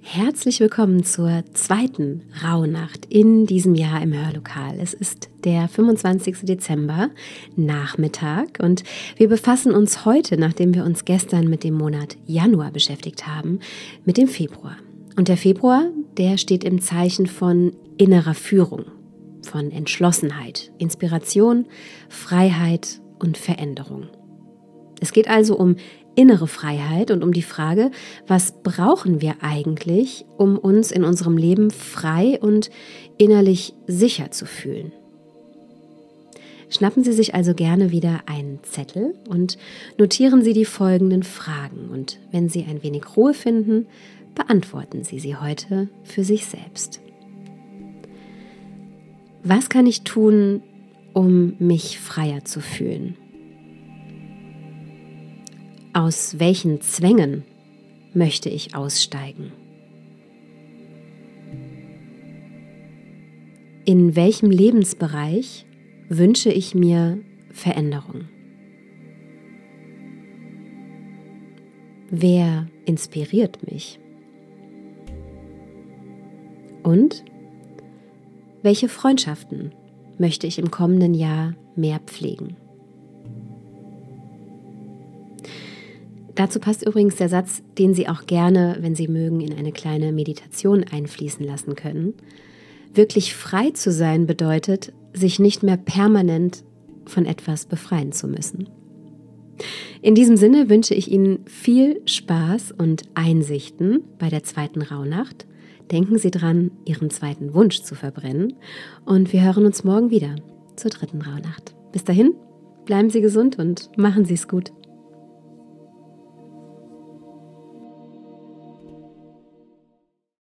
Herzlich willkommen zur zweiten Rauhnacht in diesem Jahr im Hörlokal. Es ist der 25. Dezember, Nachmittag, und wir befassen uns heute, nachdem wir uns gestern mit dem Monat Januar beschäftigt haben, mit dem Februar. Und der Februar, der steht im Zeichen von innerer Führung, von Entschlossenheit, Inspiration, Freiheit und Veränderung. Es geht also um innere Freiheit und um die Frage, was brauchen wir eigentlich, um uns in unserem Leben frei und innerlich sicher zu fühlen. Schnappen Sie sich also gerne wieder einen Zettel und notieren Sie die folgenden Fragen. Und wenn Sie ein wenig Ruhe finden, beantworten Sie sie heute für sich selbst. Was kann ich tun, um mich freier zu fühlen? Aus welchen Zwängen möchte ich aussteigen? In welchem Lebensbereich wünsche ich mir Veränderung? Wer inspiriert mich? Und welche Freundschaften möchte ich im kommenden Jahr mehr pflegen? Dazu passt übrigens der Satz, den Sie auch gerne, wenn Sie mögen, in eine kleine Meditation einfließen lassen können. Wirklich frei zu sein bedeutet, sich nicht mehr permanent von etwas befreien zu müssen. In diesem Sinne wünsche ich Ihnen viel Spaß und Einsichten bei der zweiten Rauhnacht. Denken Sie dran, Ihren zweiten Wunsch zu verbrennen. Und wir hören uns morgen wieder zur dritten Rauhnacht. Bis dahin, bleiben Sie gesund und machen Sie es gut.